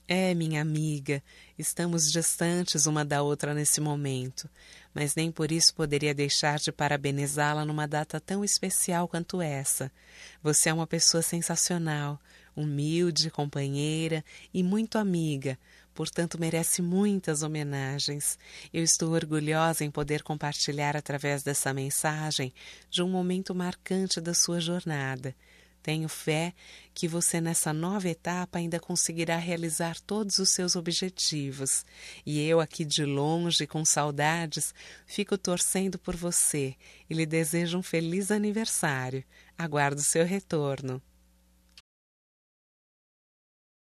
É, minha amiga, estamos distantes uma da outra nesse momento, mas nem por isso poderia deixar de parabenizá-la numa data tão especial quanto essa. Você é uma pessoa sensacional, humilde, companheira e muito amiga, portanto merece muitas homenagens. Eu estou orgulhosa em poder compartilhar através dessa mensagem de um momento marcante da sua jornada. Tenho fé que você nessa nova etapa ainda conseguirá realizar todos os seus objetivos. E eu aqui de longe, com saudades, fico torcendo por você e lhe desejo um feliz aniversário. Aguardo seu retorno.